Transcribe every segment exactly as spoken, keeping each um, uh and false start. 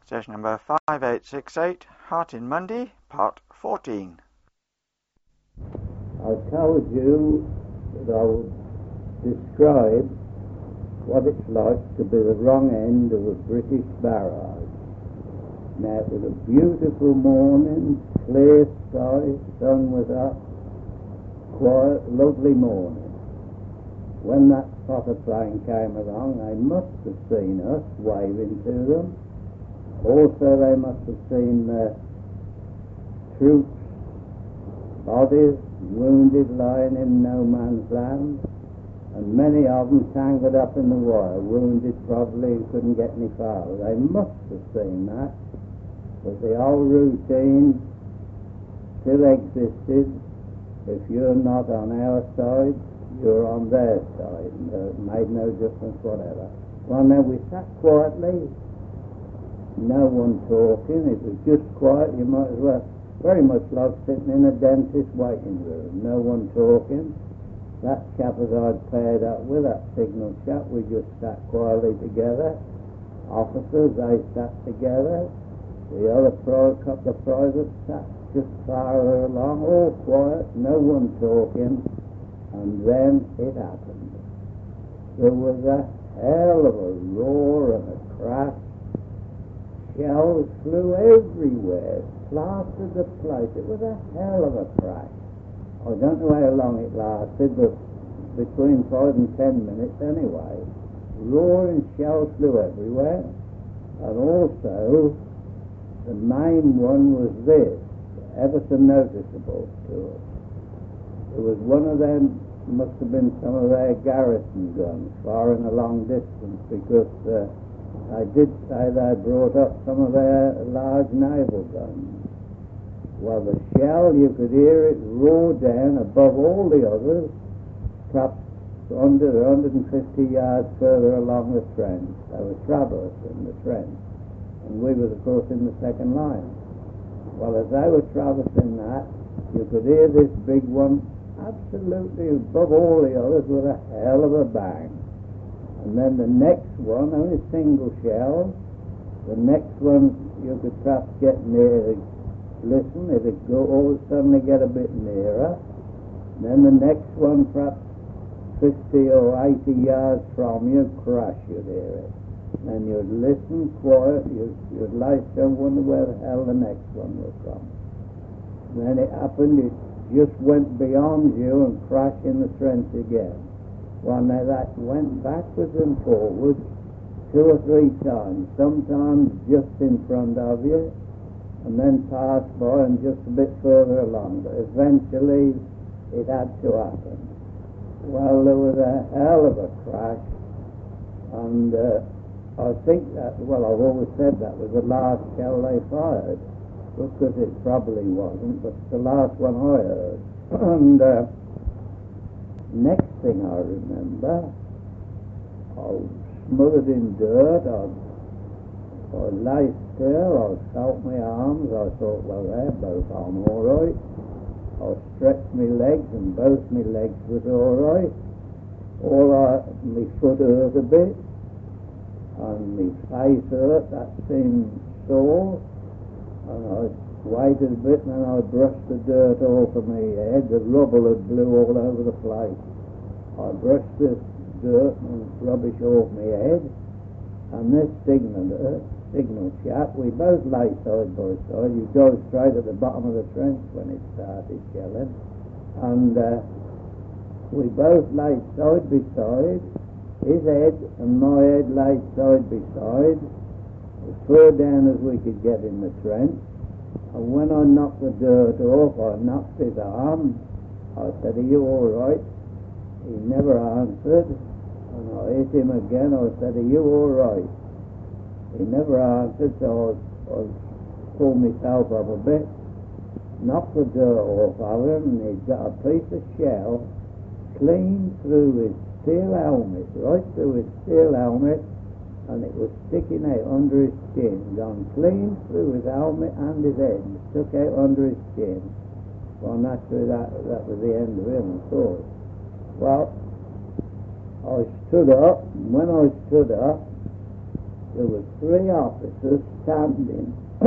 Session number five eight six eight, Heartin Monday, part fourteen. I told you that I would describe what it's like to be the wrong end of a British barrage. Now, it was a beautiful morning, clear sky, sun was up, quiet, lovely morning. When that spotter plane came along, they must have seen us waving to them. Also, they must have seen the troops, bodies, wounded, lying in no man's land, and many of them tangled up in the wire, wounded probably, couldn't get any farther. They must have seen that, but the old routine still existed. If you're not on our side, you're on their side. It made no difference whatever. Well, now we sat quietly, no one talking. It was just quiet. You might as well, very much like sitting in a dentist's waiting room. No one talking. That chap as I'd paired up with, that signal chap, we just sat quietly together. Officers, they sat together. The other pri- couple of privates sat just farther along, all quiet, no one talking. And then it happened. There was a hell of a roar and a crash. Shells flew everywhere, plastered the place. It was a hell of a crash. I don't know how long it lasted, but between five and ten minutes anyway. Roaring shells flew everywhere. And also, the main one was this, ever so noticeable to us. It was one of them, must have been some of their garrison guns, firing a long distance, because uh, I did say they brought up some of their large naval guns. Well, the shell, you could hear it roar down above all the others, perhaps one hundred or one hundred fifty yards further along the trench. They were traversing the trench, and we were, of course, in the second line. Well, as they were traversing that, you could hear this big one absolutely above all the others with a hell of a bang. And then the next one, only single shell, the next one you could perhaps get near, listen, it'd go all suddenly get a bit nearer. Then the next one, perhaps fifty or eighty yards from you, crash, you'd hear it. And you'd listen quiet, you'd, you'd lie still, wonder where the hell the next one will come. And then it happened, it just went beyond you and crashed in the trench again. Well, now that went backwards and forwards two or three times, sometimes just in front of you, and then passed by and just a bit further along, but eventually it had to happen. Well, there was a hell of a crash, and uh, I think that, well, I've always said that was the last shell they fired, because it probably wasn't, but it's the last one I heard. And uh, next thing I remember, I was smothered in dirt, I, I lay still, I felt my arms, I thought, well, they're both on all right. I stretched my legs, and both my legs was all right. All I, my foot hurt a bit, and my face hurt, that seemed sore. And I waited a bit, and then I brushed the dirt off of my head. The rubble had blew all over the place. I brushed this dirt and rubbish off my head, and this signal, uh, signal chap, we both lay side by side. You go straight at the bottom of the trench when it started shelling, and uh, we both lay side by side. His head and my head lay side by side, as far down as we could get in the trench. And when I knocked the dirt off, I knocked his arm. I said, are you all right? He never answered. And I hit him again. I said, are you all right? He never answered, so I, I pulled myself up a bit, knocked the dirt off of him, and he'd got a piece of shell clean through his steel helmet, right through his steel helmet, and it was sticking out under his skin, gone clean through his helmet and his head, stuck out under his skin. Well, naturally that, that was the end of him, of course. Well, I stood up, and when I stood up, there were three officers standing.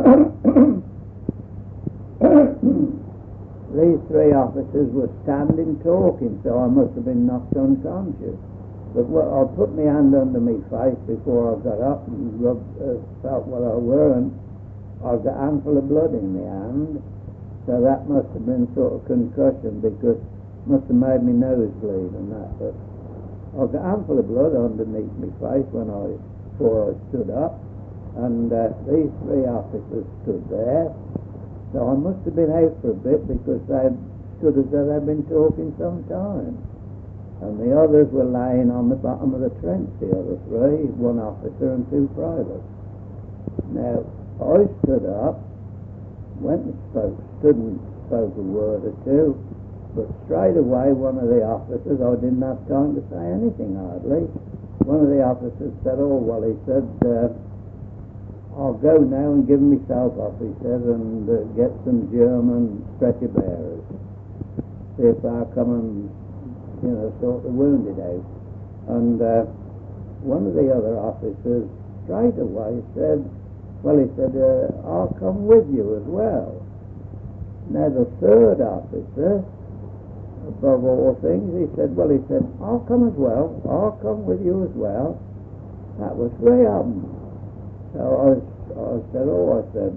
These three officers were standing talking, so I must have been knocked unconscious. But what, I put my hand under my face before I got up and rubbed, uh, felt what I were, and I got a handful of blood in my hand. So that must have been sort of concussion, because it must have made my nose bleed and that. But I got a handful of blood underneath my face when I before I stood up, and uh, these three officers stood there. So I must have been out for a bit, because they stood as though they'd been talking some time. And the others were laying on the bottom of the trench, the other three, one officer and two privates. Now, I stood up, went and spoke, stood and spoke a word or two, but straight away one of the officers, I didn't have time to say anything hardly, one of the officers said, oh, well, he said, uh, I'll go now and give myself up, he said, and uh, get some German stretcher bearers. See if I'll come and, you know, sort the wounded out. And uh, one of the other officers straight away said, well, he said, uh, I'll come with you as well. Now the third officer, above all things, he said, well, he said, I'll come as well, I'll come with you as well. That was three of them. So I, I said, oh, I said,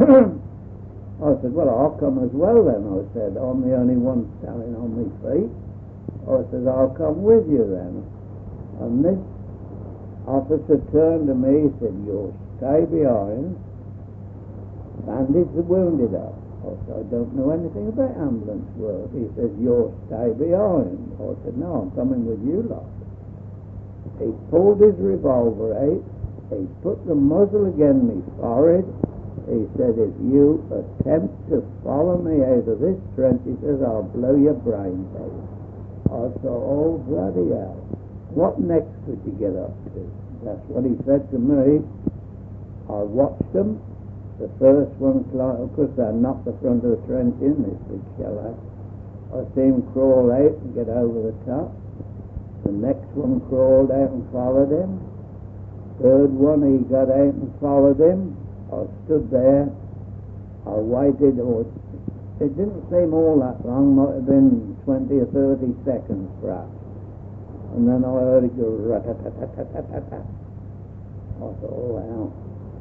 I said, well, I'll come as well then. I said, I'm the only one standing on my feet. I said, I'll come with you then. And this officer turned to me, he said, you'll stay behind, bandage the wounded up. I said, I don't know anything about ambulance work. He said, you'll stay behind. I said, no, I'm coming with you lot. He pulled his revolver out. He put the muzzle against me forehead. He said, if you attempt to follow me out of this trench, he says, I'll blow your brains out. I thought, oh, bloody hell. What next could you get up to? That's what he said to me. I watched them. The first one, of course, they knocked the front of the trench in, this big shell out. I see him crawl out and get over the top. The next one crawled out and followed him. Third one, he got out and followed him. I stood there. I waited, or it didn't seem all that long, might have been twenty or thirty seconds perhaps. And then I heard it go rat-a-tat-tat-tat-tat-tat. I thought, oh, wow.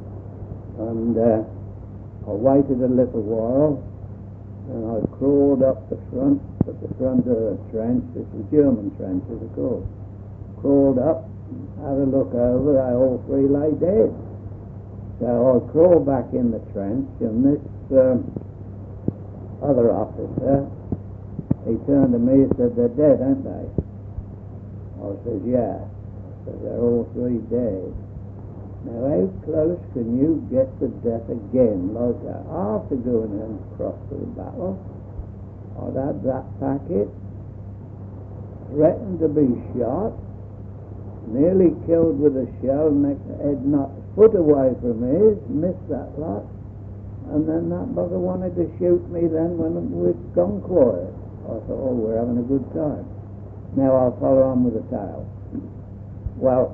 And uh, I waited a little while, and I crawled up the front, at the front of the trench. This was German trenches, of course. Crawled up, had a look over, they all three lay dead. So I crawled back in the trench, and this um, other officer, he turned to me and said, they're dead, aren't they? I said, yeah. I said, they're all three dead. Now, how close can you get to death again like that? After going and across to the battle, I'd had that packet, threatened to be shot, nearly killed with a shell, next head not a foot away from his, missed that lot, and then that bugger wanted to shoot me then when we'd gone quiet. I thought, oh, we're having a good time. Now I'll follow on with the tale. Well,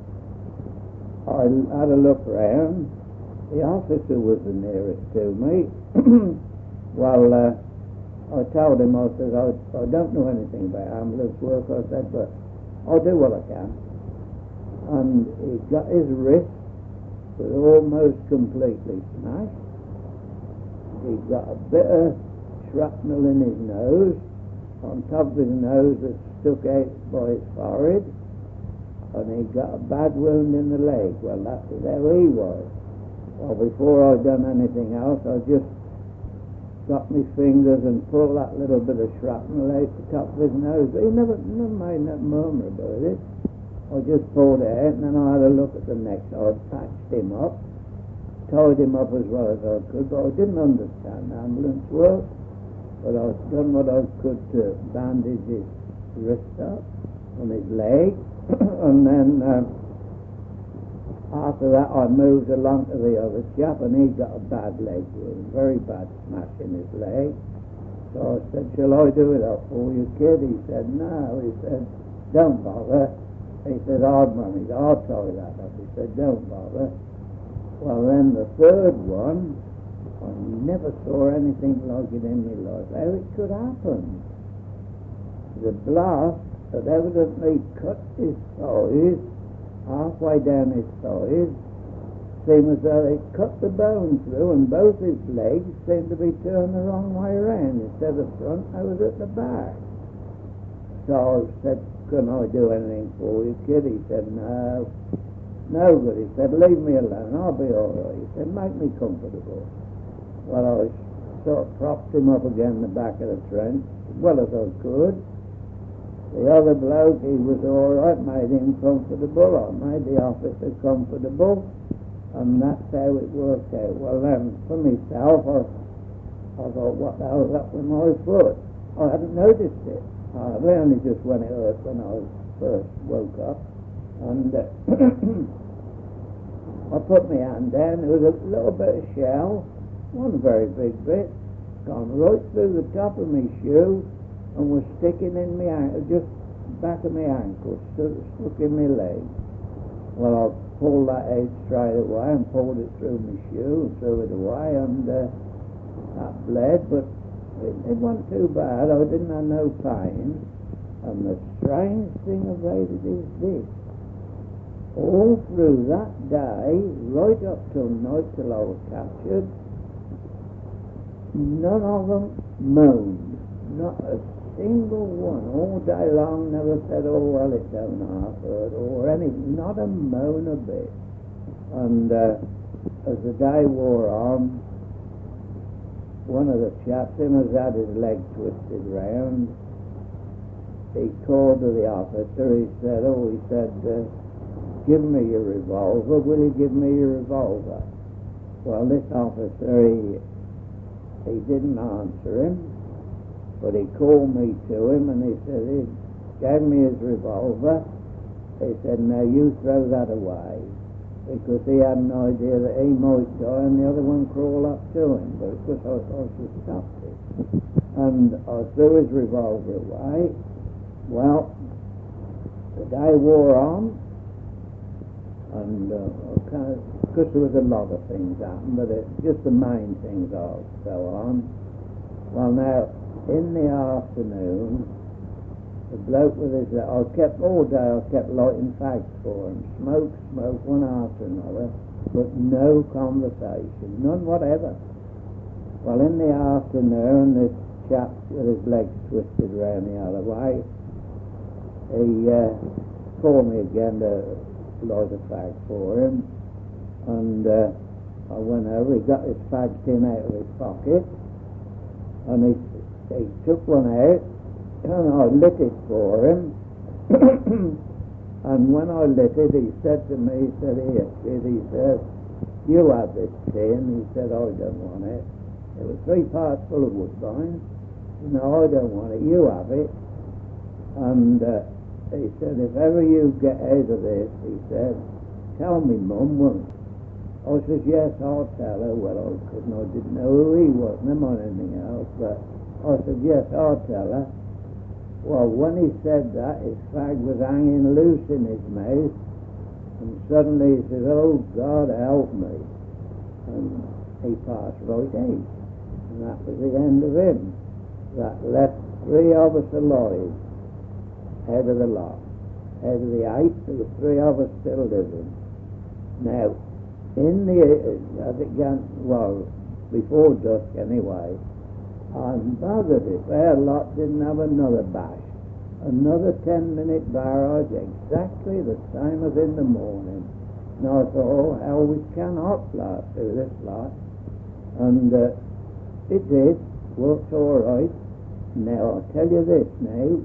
I had a look round. The officer was the nearest to me. Well, uh, I told him, I said, I, I don't know anything about ambulance work, I said, but I'll do what I can. And he got his wrist was almost completely smashed. He got a bit of shrapnel in his nose, on top of his nose that stuck out by his forehead, and he got a bad wound in the leg. Well, that was how he was. Well, before I'd done anything else, I just got my fingers and pulled that little bit of shrapnel out the top of his nose. But he never, never made that murmur about it. I just pulled it out, and then I had a look at the neck. So I patched him up, tied him up as well as I could, but I didn't understand ambulance work. But I'd done what I could to bandage his wrist up on his leg, and then uh, after that I moved along to the other chap, and he got a bad leg wound, very bad smash in his leg. So I said, shall I do it up for you, kid? He said, no. He said, don't bother. He said, "I'll manage, I'll tie that up." He said, "Don't bother." Well, then the third one, I never saw anything like it in my life. How it could happen. The blast had evidently cut his thighs, halfway down his thighs, seemed as though they cut the bone through, and both his legs seemed to be turned the wrong way around. Instead of front, I was at the back. So I said, "Can I do anything for you, kid?" He said, "No, no good." He said, "Leave me alone, I'll be all right." He said, "Make me comfortable." Well, I sort of propped him up again the back of the trench, as well as I could. The other bloke, he was all right, made him comfortable. I made the officer comfortable, and that's how it worked out. Well, then, for myself, I, I thought, what the hell's up with my foot? I hadn't noticed it. I only just when it hurt when I first woke up. And uh, I put my hand down. There was a little bit of shell, one very big bit, gone right through the top of my shoe and was sticking in my ankle, just back of my ankle, stuck, stuck in my leg. Well, I pulled that out straight away and pulled it through my shoe and threw it away, and uh, that bled, but it, it wasn't too bad. I didn't have no pain. And the strange thing about it is this: all through that day, right up till night till I was captured, none of them moaned. Not a single one. All day long never said, "Oh, well, it don't half hurt," or anything. Not a moan a bit. And uh, as the day wore on, one of the chaps, him has had his leg twisted round, he called to the officer. He said, oh, he said, uh, "Give me your revolver. Will you give me your revolver?" Well, this officer, he, he didn't answer him, but he called me to him, and he said, he gave me his revolver. He said, "Now you throw that away," because he had an idea that he might die and the other one crawl up to him, but of course I, I just stopped it. And I threw his revolver away. Well, the day wore on, and uh, kind of, because there was a lot of things happened, but it, just the main things I'll go on. Well, now, in the afternoon, the bloke with his, I kept, all day I kept lighting fags for him, smoke, smoke, one after another, but no conversation, none whatever. Well, in the afternoon, this chap with his legs twisted round the other way, he uh, called me again to light a fag for him, and uh, I went over. He got his fag tin out of his pocket, and he, he took one out, and I lit it for him. And when I lit it, he said to me, he said, "Here, kid," he said, "you have this tin." He said, "I don't want it. It was three parts full of woodbine. No, I don't want it. You have it." And uh, he said, "If ever you get out of this," he said, "tell me, Mum, won't you?" I says, "Yes, I'll tell her." Well, I couldn't, I didn't know who he was, never mind anything else, but I said, "Yes, I'll tell her." Well, when he said that, his fag was hanging loose in his mouth, and suddenly he said, "Oh, God, help me." And he passed right out, and that was the end of him. That left three of us alive out of the lot. Out of the eight, there were three of us still living. Now, in the, uh, as it got, well, before dusk anyway, I'm buggered if our lot didn't have another bash. Another ten-minute barrage, exactly the same as in the morning. And I thought, oh, hell, we cannot blast through this lot. And uh, it did, worked all right. Now, I'll tell you this now,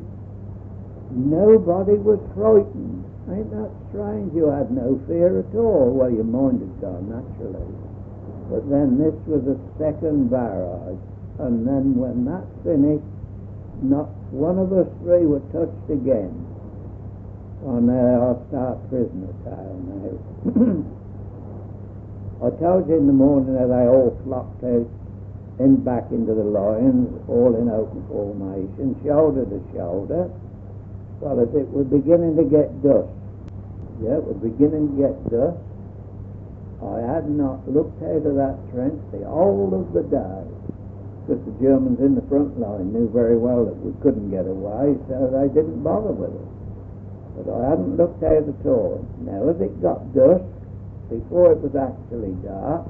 nobody was frightened. Ain't that strange? You had no fear at all. Well, your mind had gone, naturally. But then this was a second barrage. And then when that finished, not one of us three were touched again. Oh, now I'll start prisoner tale now. I told you in the morning that they all flocked out in back into the lines, all in open formation, shoulder to shoulder. Well, as it was beginning to get dusk, Yeah, it was beginning to get dusk. I had not looked out of that trench the whole of the day, because the Germans in the front line knew very well that we couldn't get away, so they didn't bother with us. But I hadn't looked out at all. Now, as it got dusk, before it was actually dark,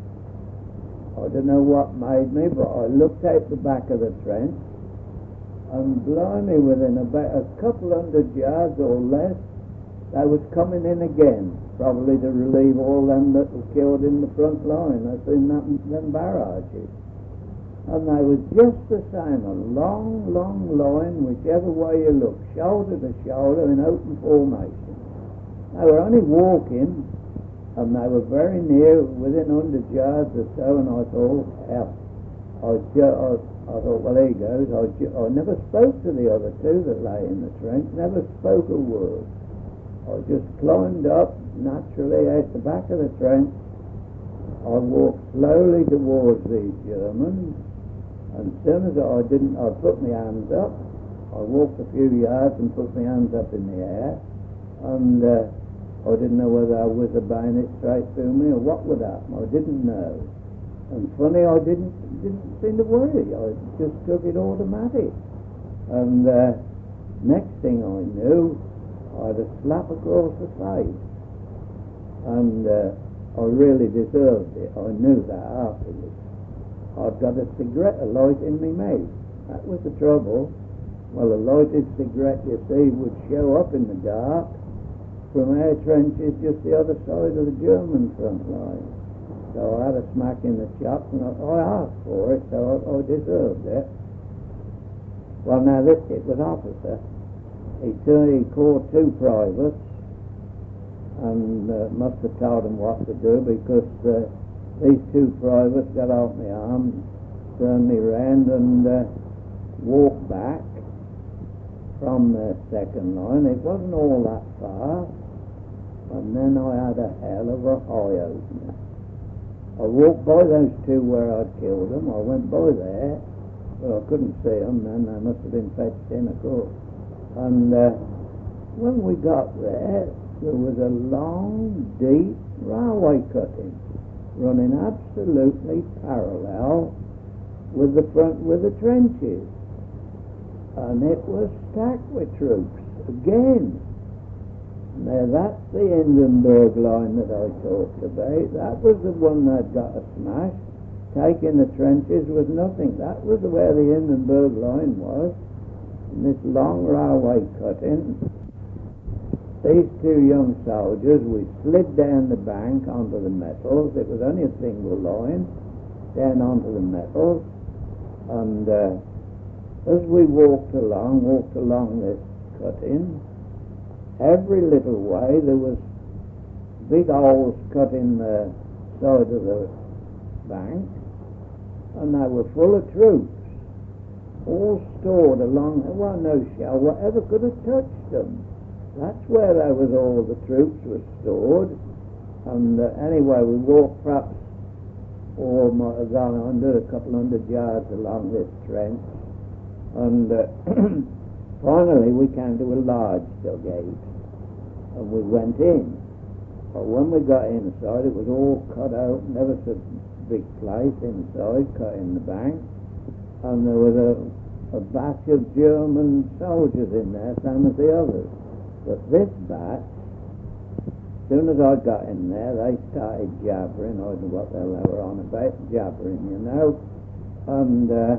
I don't know what made me, but I looked out the back of the trench, and blimey, within about a couple hundred yards or less, they was coming in again, probably to relieve all them that were killed in the front line, that's in that, them barrages. And they was just the same, a long, long line, whichever way you look, shoulder to shoulder in open formation. They were only walking, and they were very near, within one hundred yards or so, and I thought, hell, I, ju- I, I thought, well, there he goes. I, ju- I never spoke to the other two that lay in the trench, never spoke a word. I just climbed up, naturally, out the back of the trench. I walked slowly towards these Germans, and as soon as I didn't, I put my hands up. I walked a few yards and put my hands up in the air, and uh, I didn't know whether I was a bayonet straight through me or what would happen. I didn't know. And funny, I didn't didn't seem to worry. I just took it automatic. And uh, next thing I knew, I had a slap across the face. And uh, I really deserved it. I knew that afterwards. I'd got a cigarette alight in my mouth. That was the trouble. Well, a lighted cigarette, you see, would show up in the dark from our trenches just the other side of the German front line. So I had a smack in the chops, and I, I asked for it, so I, I deserved it. Well, now this it was officer. He, he called two privates, and uh, must have told them what to do, because uh, these two privates got off my arm, turned me round, and uh, walked back from the second line. It wasn't all that far, and then I had a hell of a eye opener. I walked by those two where I'd killed them. I went by there, but I couldn't see them then. They must have been fetched in, of course. And uh, when we got there, there was a long, deep railway cutting running absolutely parallel with the front, with the trenches. And it was stacked with troops again. Now that's the Hindenburg line that I talked about. That was the one that got a smash. Taking the trenches was nothing. That was where the Hindenburg line was. And this long railway cutting. These two young soldiers, we slid down the bank onto the metals. It was only a single line, down onto the metals. And uh, as we walked along, walked along this cutting, every little way there was big holes cut in the side of the bank, and they were full of troops, all stored along. There was no shell whatever could have touched them. That's where there was all the troops were stored. And uh, anyway, we walked perhaps, or might have gone under a couple hundred yards along this trench, and uh, finally we came to a large dugout, and we went in. But when we got inside, it was all cut out, never so big place inside, cut in the bank, and there was a, a batch of German soldiers in there, same as the others. But this batch, as soon as I got in there, they started jabbering. I don't know what the hell they were on about, jabbering, you know. And uh,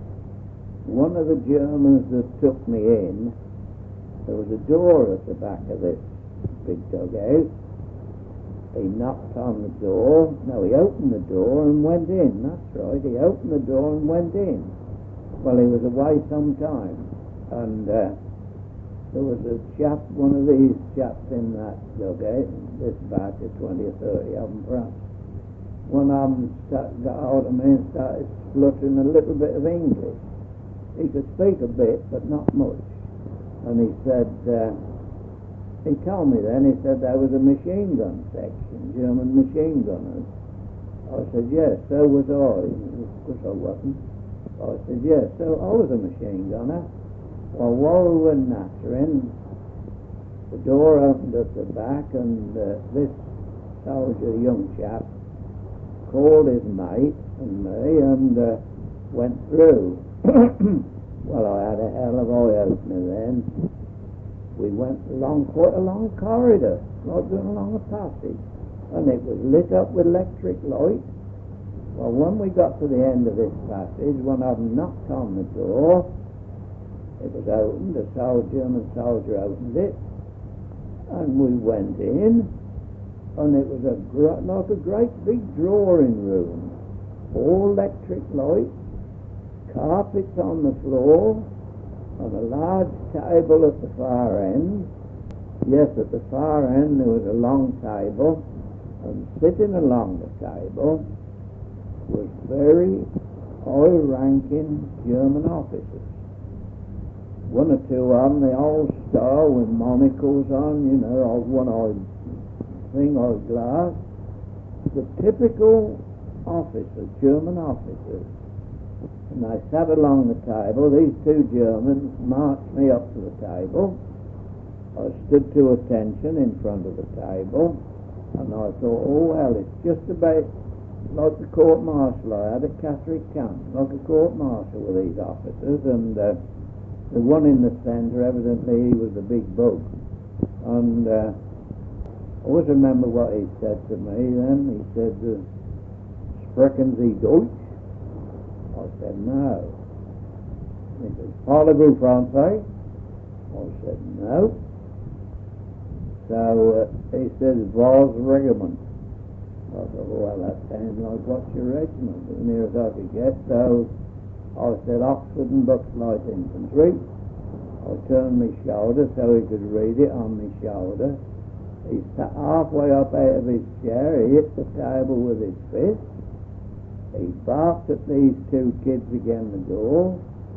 one of the Germans that took me in, there was a door at the back of this big dugout. He knocked on the door. No, he opened the door and went in. That's right, he opened the door and went in. Well, he was away some time. And uh, there was a chap, one of these chaps in that dugout, this batch of twenty or thirty of them perhaps. One of them start, got hold of me and started spluttering a little bit of English. He could speak a bit, but not much. And he said, uh, he told me then, he said there was a machine gun section, German machine gunners. I said, yes, so was I. Of course I wasn't. I said, yes, so I was a machine gunner. Well, while we were nattering, The door opened at the back, and uh, this soldier, young chap, called his mate and me and uh, went through. Well, I had a hell of eye opener then. We went along quite a long corridor, like going along a passage, and it was lit up with electric light. Well, when we got to the end of this passage, one of them knocked on the door. It was opened, a soldier, German soldier opened it, and we went in, and it was a gr- like a great big drawing room, all electric light, carpets on the floor, and a large table at the far end. Yes, at the far end there was a long table, and sitting along the table was very high-ranking German officers. One or two of them, the old style with monocles on, you know, one-eyed thing, eyed glass. The typical officers, German officers. And I sat along the table. These two Germans marched me up to the table. I stood to attention in front of the table, and I thought, oh well, it's just about like the court-martial I had at Catterick Camp, like a court-martial with these officers, and uh, the one in the centre, evidently he was the big bug. And uh, I always remember what he said to me then. He said, uh, "Sprechen Sie Deutsch?" I said, no. He said, "Parlez-vous français?" I said, no. So uh, he said, "Vos regiment?" I thought, well, that sounds like what's your regiment, as near as I could get. So I said, "Oxford and Bucks Light Infantry." I turned my shoulder so he could read it on my shoulder. He sat halfway up out of his chair, he hit the table with his fist. He barked at these two kids again the door,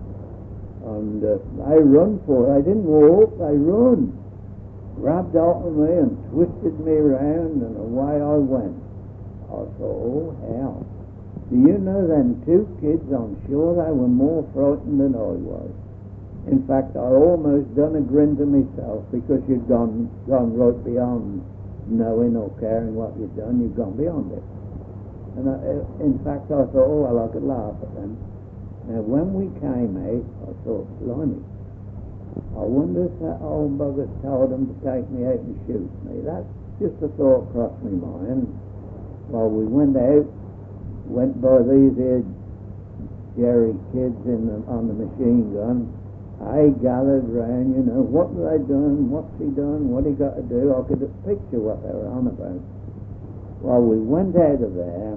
and uh, they run for it. They didn't walk, they run. Grabbed hold of me and twisted me around, and away I went. I thought, oh hell. Do you know them two kids, I'm sure they were more frightened than I was. In fact, I almost done a grin to myself, because you'd gone, gone right beyond knowing or caring what you'd done. You'd gone beyond it. And I, in fact, I thought, oh, well, I could laugh at them. Now, when we came out, I thought, blimey, I wonder if that old bugger told them to take me out and shoot me. That just a thought crossed my mind. Well, we went out, went by these here Jerry kids in the, on the machine gun. I gathered round, you know, what were they doing, what's he done, what he got to do. I could picture what they were on about. Well, we went out of there,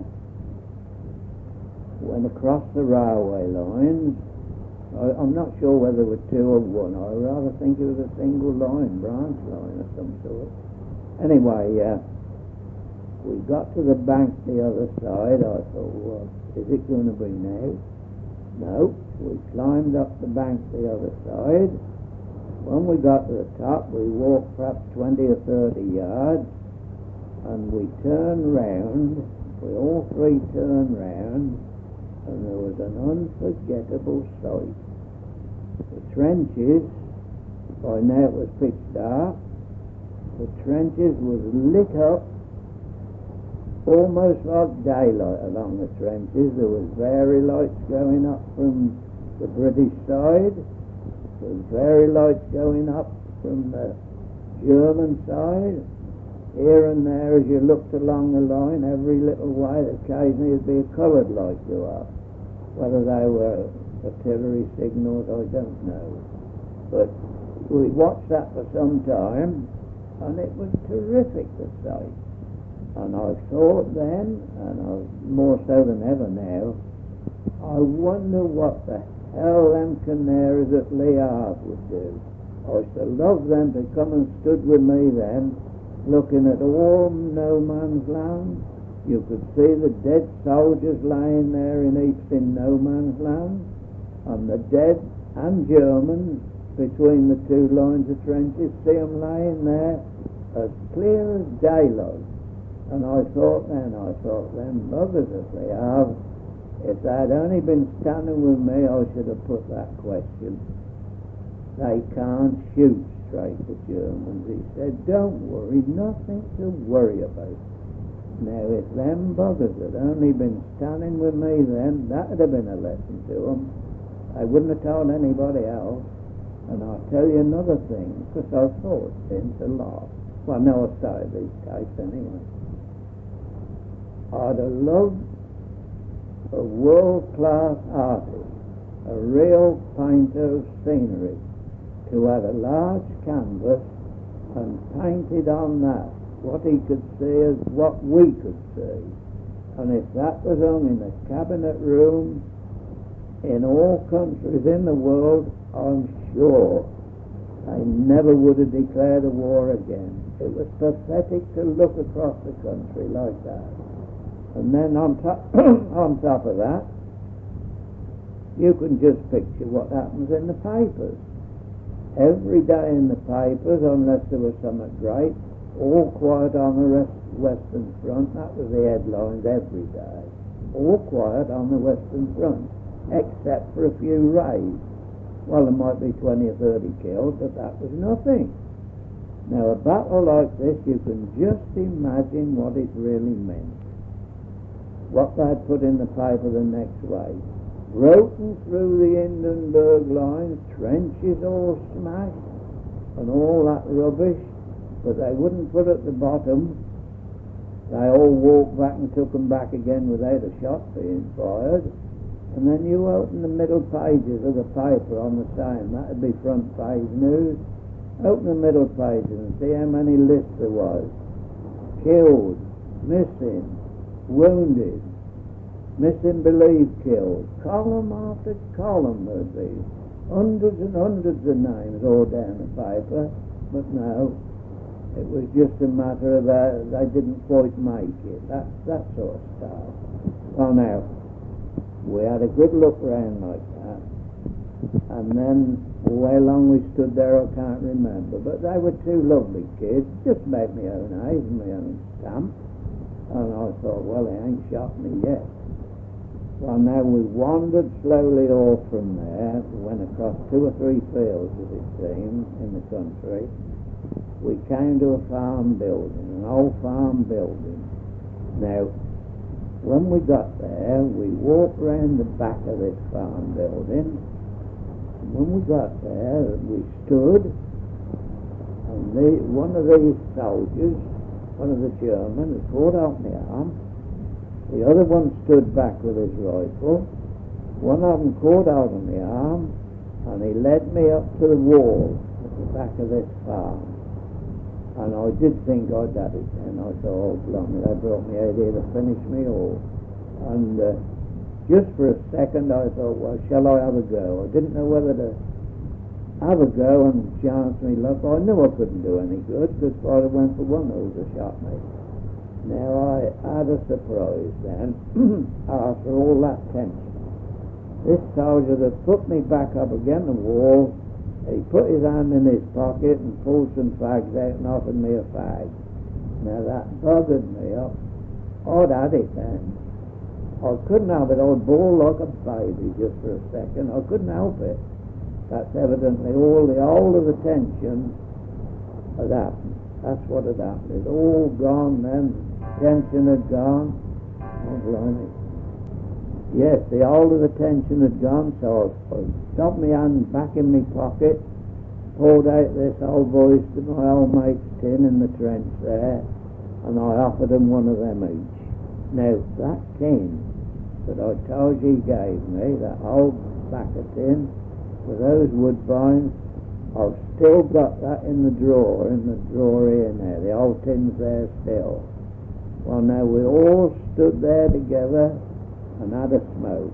went across the railway lines. I, I'm not sure whether there were two or one. I rather think it was a single line, branch line of some sort. Anyway, uh, we got to the bank the other side. I thought, well, is it going to be now? No. We climbed up the bank the other side. When we got to the top, we walked perhaps twenty or thirty yards, and we turned round, we all three turned round, and there was an unforgettable sight. The trenches, by now it was pitch dark, the trenches was lit up almost like daylight along the trenches. There was very lights going up from the British side, there was very lights going up from the German side. Here and there, as you looked along the line, every little way, occasionally there'd be a coloured light go up. Whether they were artillery signals, I don't know. But we watched that for some time, and it was terrific, the sight. And I thought then, and I, more so than ever now, I wonder what the hell them canaries at Le Havre would do. I used to love them to come and stood with me then, looking at all no man's land. You could see the dead soldiers lying there in heaps in no man's land, and the dead and Germans between the two lines of trenches, see them lying there as clear as daylight. And I thought then, I thought, them buggers that they have, if they'd only been standing with me, I should have put that question. They can't shoot. straight, the Germans. He said, don't worry, nothing to worry about. Now, if them buggers had only been standing with me then, that would have been a lesson to them. I wouldn't have told anybody else. And I'll tell you another thing, because I've thought since a lot. Well, no, I started these tapes anyway. I'd have loved a world-class artist, a real painter of scenery, to have a large canvas and painted on that what he could see as what we could see. And if that was hung in a cabinet room in all countries in the world, I'm sure they never would have declared a war again. It was pathetic to look across the country like that. And then on top, on top of that, you can just picture what happens in the papers. Every day in the papers, unless there was something great, all quiet on the rest, Western Front. That was the headlines every day. All quiet on the Western Front, except for a few raids. Well, there might be twenty or thirty killed, but that was nothing. Now, a battle like this, you can just imagine what it really meant. What they'd put in the paper the next way. Broken through the Hindenburg lines, trenches all smashed, and all that rubbish, but they wouldn't put at the bottom. They all walked back and took them back again without a shot being fired. And then you open the middle pages of the paper on the same, that'd be front page news. Open the middle pages and see how many lists there was. Killed, missing, wounded, missing believed killed. Column after column there'd be. Hundreds and hundreds of names all down the paper. But no, it was just a matter of uh, they didn't quite make it. That, that sort of stuff. Well now, we had a good look round like that. And then, how long we stood there I can't remember. But they were two lovely kids, just about my own age, my own stamp. And I thought, well, they ain't shot me yet. Well, now we wandered slowly off from there, went across two or three fields, as it seemed, in the country. We came to a farm building, an old farm building. Now, when we got there, we walked round the back of this farm building. And when we got there, we stood, and the, one of these soldiers, one of the Germans, caught out my arm. The other one stood back with his rifle. One of them caught out of my arm, and he led me up to the wall at the back of this farm. And I did think I'd had it then. I thought, oh, blimey, they brought me out here to finish me all. And uh, just for a second I thought, well, shall I have a go? I didn't know whether to have a go and chance me luck. I knew I couldn't do any good, because Father went for one who would have shot me. Now, I had a surprise then, after all that tension. This soldier that put me back up against the wall, he put his hand in his pocket and pulled some fags out and offered me a fag. Now that buggered me up. I'd had it then. I couldn't help it. I'd bawl like a baby just for a second. I couldn't help it. That's evidently all the whole of the tension had happened. That's what had happened. It's all gone then. Tension had gone. Oh, blimey. Yes, the whole of the tension had gone, so I, I stuffed my hand back in my pocket, pulled out this old voice to my old mate's tin in the trench there, and I offered him one of them each. Now, that tin that I told you he gave me, that old backer tin, with those woodbines, I've still got that in the drawer, in the drawer here now, the old tin's there still. Well, now, we all stood there together and had a smoke.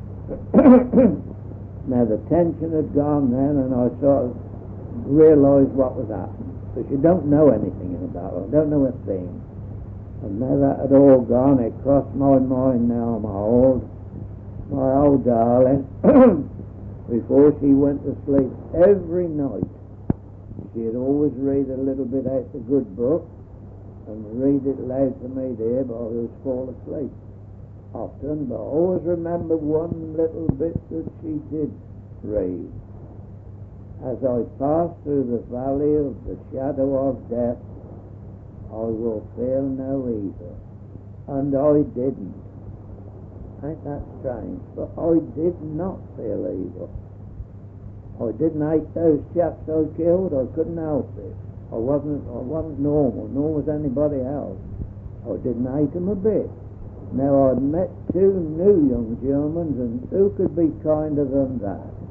Now the tension had gone then, and I sort of realised what was happening, because you don't know anything in a battle, don't know a thing. And now that had all gone, it crossed my mind now, my old, my old darling, before she went to sleep every night, she'd always read a little bit out the good book, and read it loud to me there, but I was fall asleep often, but I always remember one little bit that she did read. As I pass through the valley of the shadow of death, I will fear no evil. And I didn't. Ain't that strange? But I did not feel evil. I didn't hate those chaps I killed. I couldn't help it. I wasn't, I wasn't normal, nor was anybody else. I didn't hate them a bit. Now I'd met two new young Germans, and who could be kinder than that?